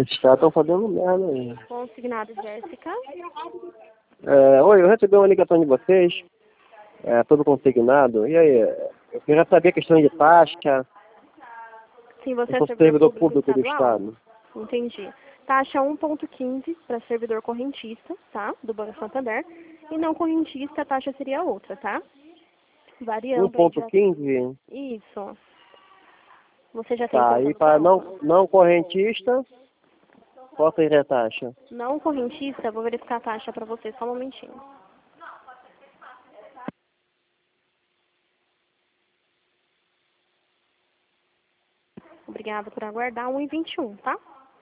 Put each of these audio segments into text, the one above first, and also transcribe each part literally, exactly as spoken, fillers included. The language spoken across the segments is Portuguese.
Esses caras estão fazendo merda aí. Consignado Jéssica. É, oi, eu recebi uma ligação de vocês. É, tudo consignado. E aí, eu queria saber a questão de taxa. Sim, você Eu é sou servidor servidor público público do estadual? Estado. Entendi. Taxa um ponto quinze para servidor correntista, tá? Do Banco Santander. E não correntista, a taxa seria outra, tá? um Variando aí de... ponto quinze? Isso. Você já tem Tá, conta e no para banco? não, não correntista, qual seria a taxa? Não correntista, vou verificar a taxa para você, só um momentinho. Obrigada por aguardar. um e vinte e um, tá?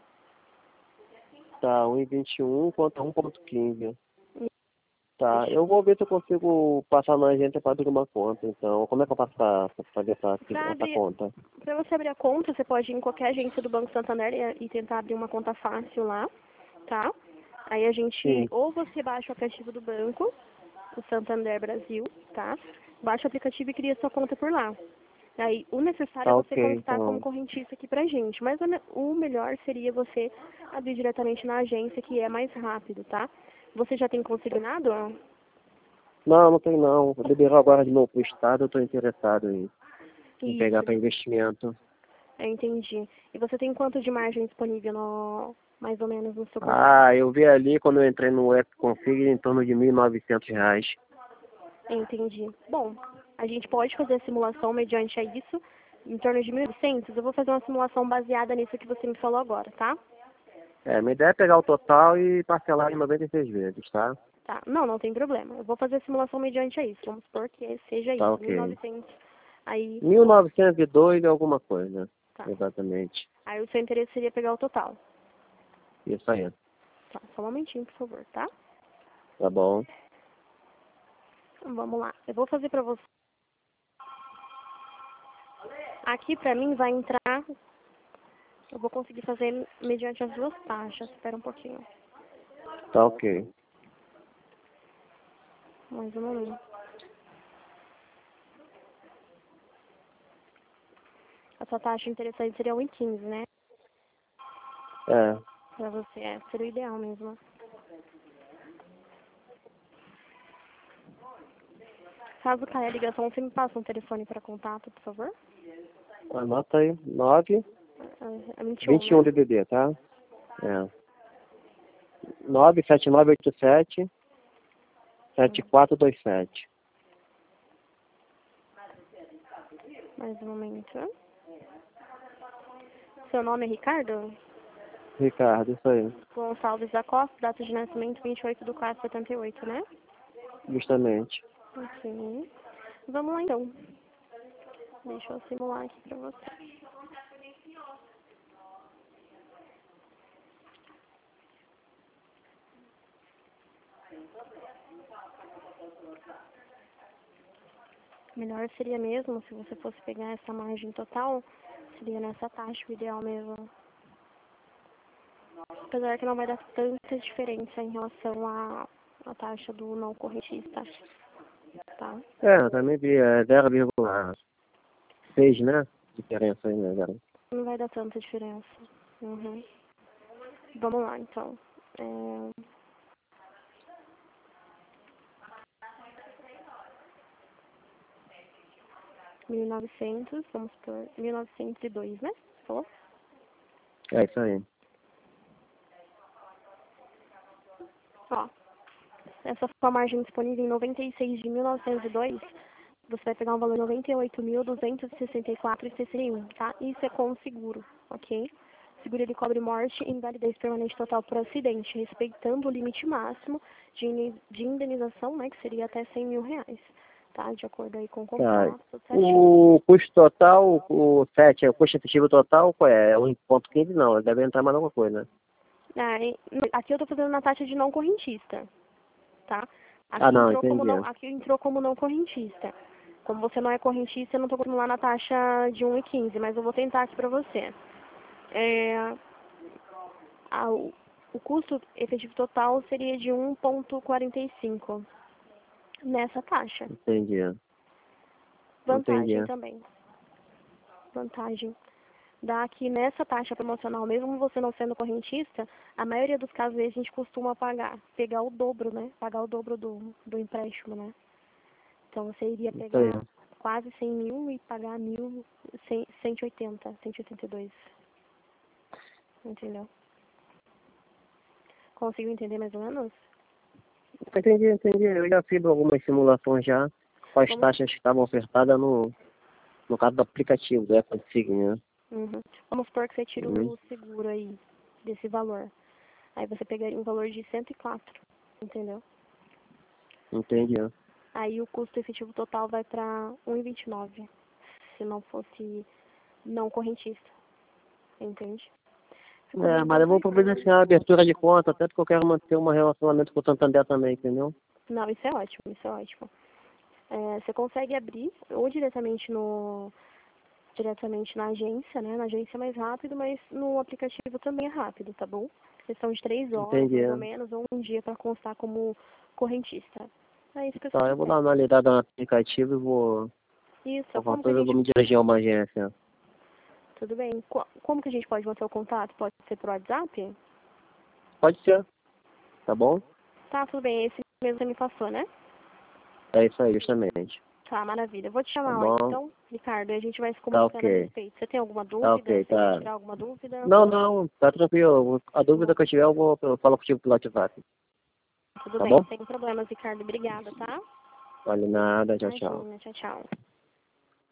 Tá, um e vinte e um contra um ponto quinze. Tá, eu vou ver se eu consigo passar na agência para abrir uma conta, então. Como é que eu faço para fazer essa, Pra essa abrir, conta? pra você abrir a conta, você pode ir em qualquer agência do Banco Santander e, e tentar abrir uma conta fácil lá, tá? Aí a gente, Sim, ou você baixa o aplicativo do banco, o Santander Brasil, tá? Baixa o aplicativo e cria sua conta por lá. Aí, o necessário é tá você ok, constar como então. correntista aqui pra gente, mas o, ne- o melhor seria você abrir diretamente na agência, que é mais rápido, tá? Você já tem consignado? Não, não tem não. Liberou agora de novo pro Estado, eu estou interessado em, em pegar Isso, para investimento. eu entendi. E você tem quanto de margem disponível, no, mais ou menos, no seu cartão? Ah, eu vi ali quando eu entrei no app Config em torno de mil e novecentos reais. Entendi. Bom, a gente pode fazer a simulação mediante a isso, em torno de mil e oitocentos. Eu vou fazer uma simulação baseada nisso que você me falou agora, tá? É, minha ideia é pegar o total e parcelar em noventa e seis vezes, tá? Tá. Não, não tem problema. Eu vou fazer a simulação mediante a isso. Vamos supor que seja Tá isso, mil e ok. novecentos. Aí, mil novecentos e dois e alguma coisa. tá. Exatamente. Aí o seu interesse seria pegar o total. Isso aí. Tá, só um momentinho, por favor, tá? Tá bom. Vamos lá. Eu vou fazer pra você. Aqui pra mim vai entrar. Eu vou conseguir fazer mediante as duas taxas. Espera um pouquinho. Tá ok. Mais um momento. A sua taxa interessante seria um e quinze, né? É. Pra você, é, seria o ideal mesmo. Caso caia a ligação, você me passa um telefone para contato, por favor? Anota aí. nove É vinte e um, vinte e um né? D D D, tá? É. nove sete nove oito sete sete quatro dois sete. Mais um momento. Seu nome é Ricardo? Ricardo, isso aí. Gonçalves da Costa, data de nascimento vinte e oito de quatro de setenta e oito, né? Justamente. Ok. Vamos lá então. Deixa eu simular aqui pra você. Melhor seria mesmo, se você fosse pegar essa margem total, seria nessa taxa o ideal mesmo. Apesar que não vai dar tanta diferença em relação à, à taxa do não correntista, tá? É, eu também vi. É zero vírgula seis, né? Diferença aí, né, galera? Não vai dar tanta diferença. Uhum. Vamos lá, então. É... mil e novecentos, vamos por mil novecentos e dois, né? Você falou? É isso aí. Ó, essa sua margem disponível em noventa e seis de mil novecentos e dois, você vai pegar um valor de noventa e oito mil duzentos e sessenta e quatro reais e sessenta e um, tá? Isso é com o seguro, ok? O seguro ele cobre morte e invalidez permanente total por acidente, respeitando o limite máximo de, ini- de indenização, né? Que seria até cem mil reais, tá? De acordo aí com o Tá. contrato, tudo certinho. O custo total, o sete, o custo efetivo total, qual é? É um ponto quinze não, deve entrar mais alguma coisa, né? Ah, e- aqui eu tô fazendo na taxa de não correntista, tá? Ah, Aqui não, entrou como entendi. não, aqui entrou como não correntista. Como você não é correntista, eu não tô colocando lá na taxa de um e quinze, mas eu vou tentar aqui pra você. É, a- o, o custo efetivo total seria de um vírgula quarenta e cinco nessa taxa. Entendi. Entendi. Vantagem também. Vantagem. dá que nessa taxa promocional, mesmo você não sendo correntista, a maioria dos casos a gente costuma pagar, pegar o dobro, né? Pagar o dobro do, do empréstimo, né? Então você iria Isso aí. pegar quase cem mil e pagar mil, cento e oitenta, cento e oitenta e dois. Entendeu? Conseguiu entender mais ou menos? Entendi, entendi. Eu já fiz algumas simulações já com as Vamos, taxas que estavam ofertadas no, no caso do aplicativo, do Econsign, né? uhum. Vamos supor que você tira Uhum. o seguro aí, desse valor. Aí você pegaria um valor de cento e quatro, entendeu? Entendi. Aí o custo efetivo total vai para um e vinte e nove, se não fosse não correntista, entende? Ficou É, bem mas eu vou tranquilo. providenciar a abertura de conta, até porque eu quero manter um relacionamento com o Santander também, entendeu? Não, isso é ótimo, isso é ótimo. É, você consegue abrir ou diretamente no diretamente na agência, né? Na agência é mais rápido, mas no aplicativo também é rápido, tá bom? Questão de três horas, Entendi. mais ou menos, ou um dia para constar como correntista. É isso que você Tá, eu vou dar quiser. uma olhada no aplicativo e vou, Isso, por como que a favor, eu vou gente... me dirigir a uma agência. Tudo bem. Co- Como que a gente pode manter o contato? Pode ser por WhatsApp? Pode ser, tá bom? Tá, tudo bem. Esse mesmo você me passou, né? É isso aí, justamente. Tá, maravilha. Eu vou te Tá chamar lá bom? então, Ricardo, e a gente vai se Tá comunicando a ok. respeito. Você tem alguma Tá dúvida? ok, Você quer tá. tirar alguma dúvida? Não, não, tá tranquilo. A dúvida Não. que eu tiver, eu vou eu falo contigo pelo WhatsApp. Tudo Tá bem, bom? sem problemas, Ricardo. Obrigada, tá? Vale nada, tchau, tchau. Imagina, tchau, tchau.